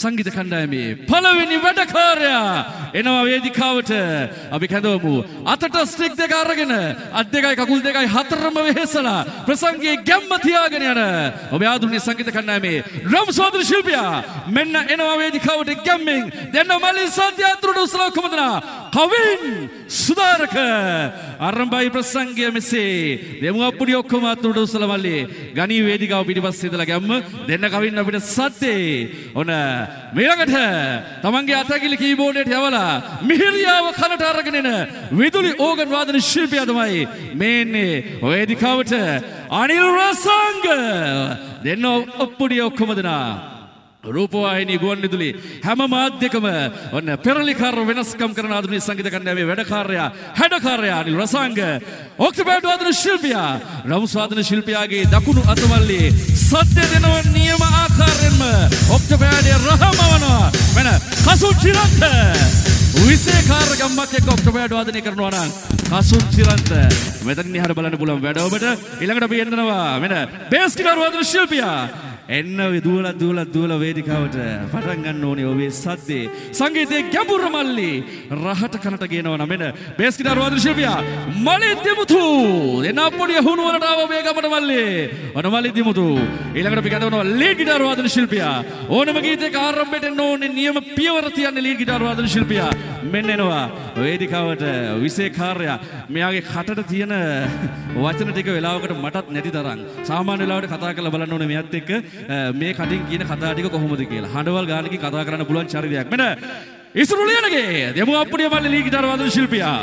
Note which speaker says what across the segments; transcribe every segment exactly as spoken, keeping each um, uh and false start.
Speaker 1: සංගීත කණ්ඩායමේ පළවෙනි වැඩකාරයා එනවා වේදිකාවට. අපි කැඳවමු අතට ස්ටික් දෙක අරගෙන අත් දෙකයි කකුල් දෙකයි හතරම වෙහෙසලා ප්‍රසංගයේ ගැම්ම තියාගෙන යන ඔබේ ආධුනික සංගීත කණ්ඩායමේ ඩ්‍රම්ස් වාදන ශිල්පියා මෙන්න එනවා වේදිකාවට ගැම්මෙන් දෙන්න මලින් සත්‍යතුරුට උසලව කොමදනා කවින් සුදාරක ආරම්භයි ප්‍රසංගය මෙසේ දෙමු අප්පුඩි ඔක්කොම අතුරුට උසල මල්ලේ ගණී වේදිකාව පිටිපස්සේ ඉඳලා ගැම්ම දෙන්න කවින් අපිට සද්දේ ඔන මේකට තමන්ගේ අතකිලි කීබෝඩයට යවලා මිහිරියාව කනට අරගෙන එන විදුලි ඕගන් වාදන ශිල්පියා තමයි මේන්නේ වේදිකාවට අනිල් රසංග දෙන්න අප්පුඩි ඔක්කොම දෙනා රූපවාහිනී ගුවන්විදුලි හැම මාධ්‍යකම ඔන්න පෙරලිකාර වෙනස්කම් කරන ආධුනික සංගීත කණ්ඩායමේ වැඩකාරයා හැඩකාරයා අනිල් රසංග ඔක්තෝබර් වාදන ශිල්පියා රවුස් වාදන ශිල්පියාගේ දකුණු අතවල්ලේ සද්ද දෙනව නියම ආකාරයෙන්ම ඔක්තෝබර්යේ රහමවනවා වෙන කසුන් චිරන්ත විශේෂකාර ගම්මක් එක්ක ඔක්තෝබර් වාදනය කරනවා නම් කසුන් චිරන්ත මෙතනින් එහාට බලන්න පුළුවන් වැඩ ඔබට ඊළඟට අපි එන්නවා වෙන බේස් ගිටාර් වාදන ශිල්පියා එන්න දුවලා දුවලා දුවලා වේදිකාවට පටන් ගන්න ඕනේ ඔබේ සද්දේ සංගීතයේ ගැඹුරු මල්ලි රහට කනට ගේනවා නම් එන බේස් ගිටාර් වාදන ශිල්පියා මලි දිමුතු එන්න පොඩි හුණු වලට ආව මේ ගමට මල්ලි ඔන මලි දිමුතු ඊළඟට අපි ගන්නවා ලීඩ් ගිටාර් වාදන ශිල්පියා ඕනම ගීතයක ආරම්භයට එන්න ඕනේ නියම පියවර තියන්නේ ලීඩ් ගිටාර් වාදන ශිල්පියා මෙන්න එනවා වේදිකාවට විශේෂකාරයා මෙයාගේ කටට තියෙන වචන ටික වෙලාවකට මටත් නැති තරම් සාමාන්‍ය වෙලාවට කතා කරලා බලන්න ඕනේ මෙයත් එක්ක මේ කටින් කියන කතා ටික කොහොමද කියලා හඬවල් ගානකින් කතා කරන්න පුළුවන් චරිතයක් මෙන්න ඉසුරුලියනගේ දෙමු අප්පුඩිය මල්ලි ලී ගිටාර් වාදන ශිල්පියා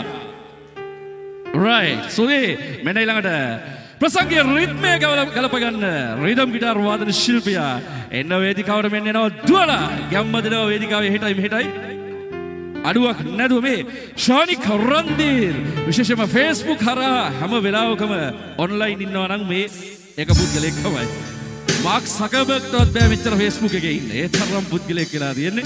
Speaker 1: right සුවේ මෙන්න ඊළඟට ප්‍රසංගයේ රිද්මය ගලප ගන්න රිද්ම් ගිටාර් වාදන ශිල්පියා එන්න වේදිකාවට මෙන්න එනවා දුවලා ගැම්ම දෙනවා වේදිකාවේ හෙටයි මෙහෙටයි අඩුවක් නැතුව මේ ශානික් රන්දීර් විශේෂයෙන්ම Facebook හරහා හැම වෙලාවකම ඔන්ලයින් ඉන්නවා නම් මේ එක පුද්ගලෙක් තමයි මාක් සකර්බර්ග්ටවත් බෑ මෙච්චර Facebook එකේ ඉන්න. ඒ තරම් පුද්ගලයෙක් කියලා තියෙන්නේ.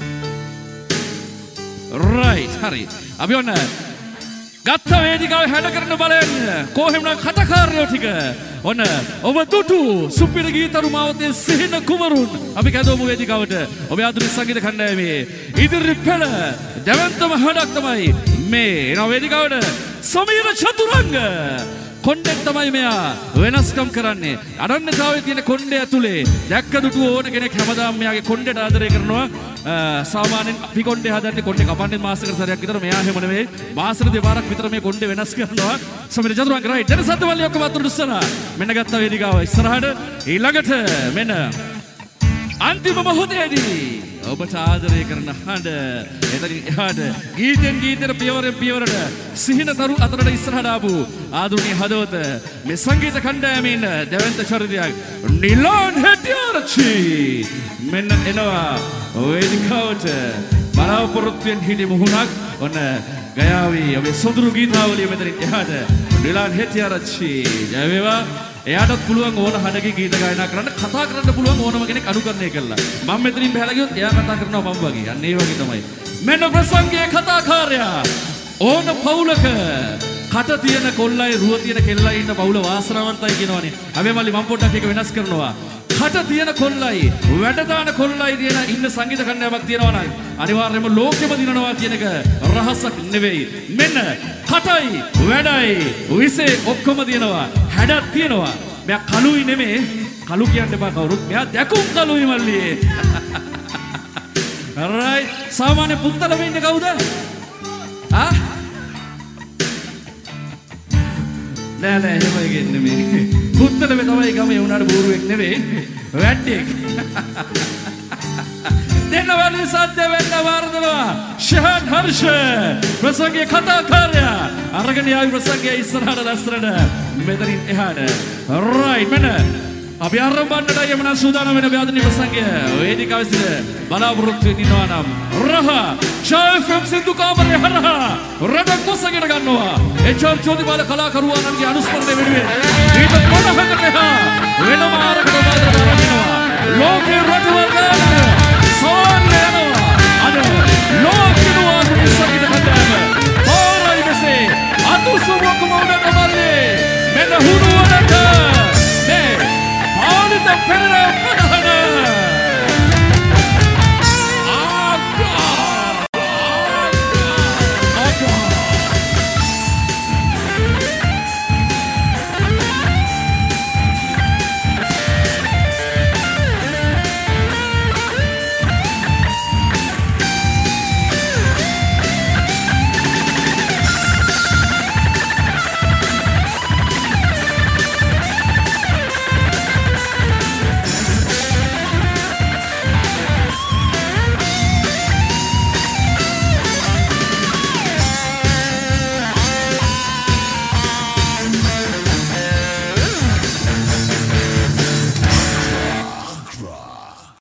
Speaker 1: right හරි. අපි ඔන්න ගත්ත වේදිකාවේ හැඩ කරන බලෙන් කොහෙම්නම් කටකාරයෝ ටික ඔන්න ඔබ දුටු සුපිරි ගීතරු මාවතේ සිහින කුමරුන් අපි කැඳවමු වේදිකාවට. ඔබේ ආධුනික සංගීත කණ්ඩායමේ ඉදිරි පෙළ දැවැන්තම හඬක් තමයි මේ එන වේදිකාවට සමීර චතුරංග කොණ්ඩෙක් තමයි මෙයා වෙනස්කම් කරන්නේ. අනන්‍යතාවයේ තියෙන කොණ්ඩේ ඇතුලේ දැක්ක දුටු ඕන කෙනෙක් හැමදාම මෙයාගේ කොණ්ඩේට ආදරය කරනවා. සාමාන්‍යයෙන් අපි කොණ්ඩේ හදන්නේ කොණ්ඩේ කපන්නේ මාසෙකට සැරයක් විතර. මෙයා එහෙම නෙවෙයි. මාසෙට දෙපාරක් විතර මේ කොණ්ඩේ වෙනස් කරනවා. සමීර චතුරංග රයිට්. දැන් සද්දවලිය ඔක්කොම අතුරු ඉස්සරහා. මෙන්න ගත්ත වේදිකාව ඉස්සරහට ඊළඟට මෙන්න අන්තිම මොහොතේදී ඔබට ආදරය කරන හඬ එතනින් එහාට ගීතෙන් ගීතෙට පියවරෙන් පියවරට සිහින තරු අතරට ඉස්සරහට ආපු ආධුනික හදවත මේ සංගීත කණ්ඩායමේ ඉන්න දැවැන්ත චරිතයක් නිලාන් හෙටිආරච්චි මෙන්න එනවා වේදිකාවට බලාපොරොත්තුෙන් හිටි මුහුණක් ඔන්න ගයාවි ඔබේ සොඳුරු ගීතාවලිය මෙතනින් එහාට නිලාන් හෙටිආරච්චි ජය වේවා. එයාටත් පුළුවන් ඕන හඬකින් ගීත ගායනා කරන්න කතා කරන්න පුළුවන් ඕනම කෙනෙක් අනුකරණය කළා. මම මෙතනින් බහලා ගියොත් එයා කතා කරනවා මම වගේ. අන්න ඒ වගේ තමයි. මෙන්න ප්‍රසංගයේ කතාකාරයා ඕන පවුලක කට තියෙන කොල්ලයි රුව තියෙන කෙල්ලයි ඉන්න පවුල වාසනාවන්තයි කියනවනේ. හැබැයි මල්ලි මම පොඩ්ඩක් ඒක වෙනස් කරනවා. කට තියෙන කොල්ලයි වැඩ දාන කොල්ලයි තියෙන ඉන්න සංගීත කණ්ඩායමක් තියෙනවා නම් අනිවාර්යයෙන්ම ලෝකෙම දිනනවා කියන එක රහසක් නෙවෙයි. මෙන්න කටයි වැඩයි විසේ ඔක්කොම දිනනවා. හැඩක් තියෙනවා. මෙයා කළුයි නෙමෙයි. කළු කියන්න එපා කවුරුත්. මෙයා දැකුම් කළුයි මල්ලියේ. alright. සාමාන්‍ය පුත්තල වෙන්නේ කවුද? ආ? නෑ නෑ එහෙම එකෙන් නෙමෙයි. පුත්තල මේ තමයි ගමේ උනාට බෝරුවෙක් නෙමෙයි. වැට්ටෙක්. දෙන්න වලින් සද්ද වෙන්න වර්ධනවා. ෂහන් හර්ෂ ප්‍රසංගයේ කතාකාරයා අරගෙන ආවි ප්‍රසංගයේ ඉස්සරහට ලස්සනට මෙතනින් එහාට right මෙන්න අපි ආරම්භන්නට යමන සූදානම් වෙන ආධුනික ප්‍රසංගය වේදිකාවේ සිට බලාපොරොත්තු වෙනවා නම් රහ ෂාෆම් සින්දු කාමරේ හරහා රඩක් කොසගෙන ගන්නවා එච්.ආර්. චෝදිපාල කලාකරුවාණන්ගේ අනුස්මරණය වෙනුවෙන් ගීත පොළහකට එහා වෙනම ආරම්භ කරනවා ලෝකේ රටවල්